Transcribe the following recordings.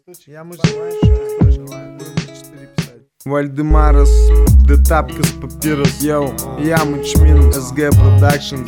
Я Вальдемарес, Детапкас, Папирос, йоу. Я Мучмин, СГ Продакшн,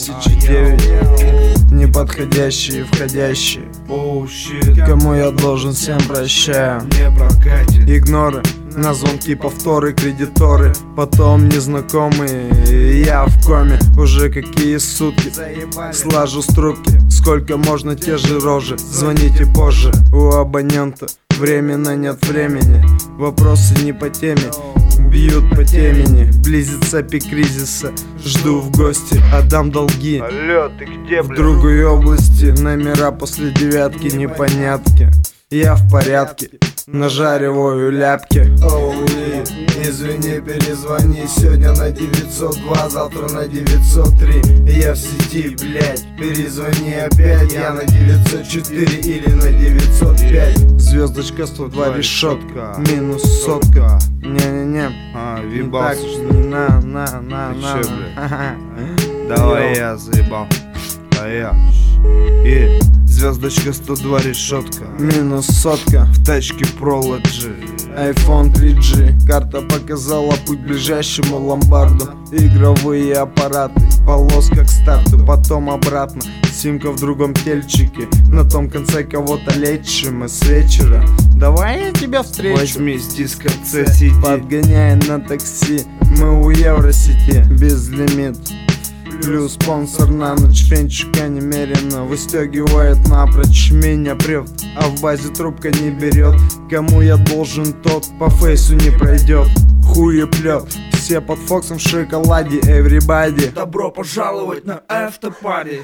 2009. Неподходящие, входящие. Кому я должен, всем прощаю. Игноры, на звонки повторы, кредиторы. Потом незнакомые, я в коме. Уже какие сутки, слажу с трубки. Сколько можно те же рожи, звоните позже. У абонента временно нет времени. Вопросы не по теме, бьют по темени. Близится пик кризиса, жду в гости, отдам долги. Алло, ты где, в другой области, номера после девятки, непонятки. Я в порядке, нажариваю ляпки. Оуи, извини, перезвони сегодня на 902, завтра на 903. Я в сети, блять, перезвони опять. Я на 904 или на 905. Звездочка 102, решетка, минус сотка. Не-не-не, въебался, так, что ли? на. Ты чё, Давай я заебал. А я. И звездочка 102, решетка. Минус сотка. В тачке Prology. iPhone 3G. Карта показала путь к ближайшему ломбарду. Игровые аппараты, полоска к старту, потом обратно. Симка в другом тельчике, на том конце кого-то лечим мы с вечера. Давай я тебя встречу. Возьми с диска CD. Подгоняй на такси, мы у Евросети. Безлимит. Плюс спонсор на ночь, фенчика немерено выстегивает напрочь. Меня прет, а в базе трубка не берет. Кому я должен, тот по фейсу не пройдет. Хуеплет, все под Фоксом в шоколаде, everybody. Добро пожаловать на автопари.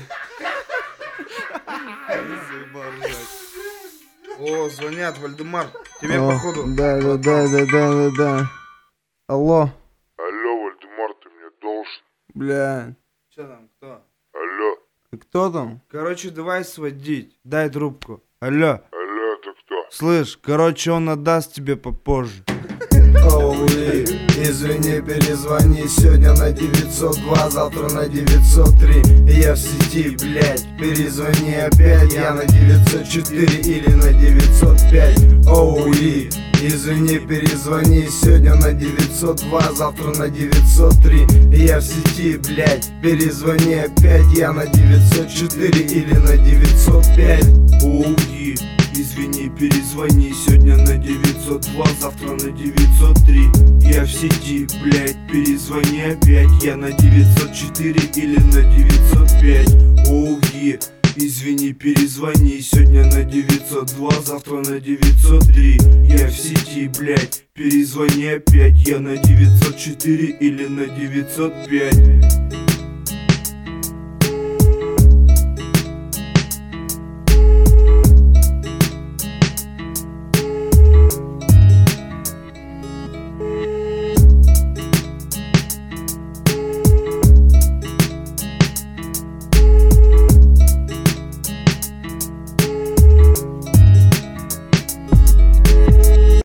О, звонят, Вальдемар. Тебе походу. Да. Алло. Алло, Вальдемар, ты мне должен. Бля. Че там, кто? Алло, Кто там? Короче, давай сводить. Дай трубку. Алло. алло, это кто? Слышь, короче, он отдаст тебе попозже. Оуи, извини, перезвони сегодня на 902, завтра на 903. Я в сети, блять, перезвони опять. Я на 904 или на 905. Оуи, извини, перезвони сегодня на 902, завтра на 903. Я в сети, блять, перезвони опять. Я на 904 или на 905. Оуи, извини, перезвони сегодня на 902, завтра на 903. Я в сети, блять, перезвони опять. Я на 904 или на 905. Оуи, извини, перезвони сегодня на 902, завтра на 903. Я в сети, блять, перезвони опять. Я на 904 или на 905.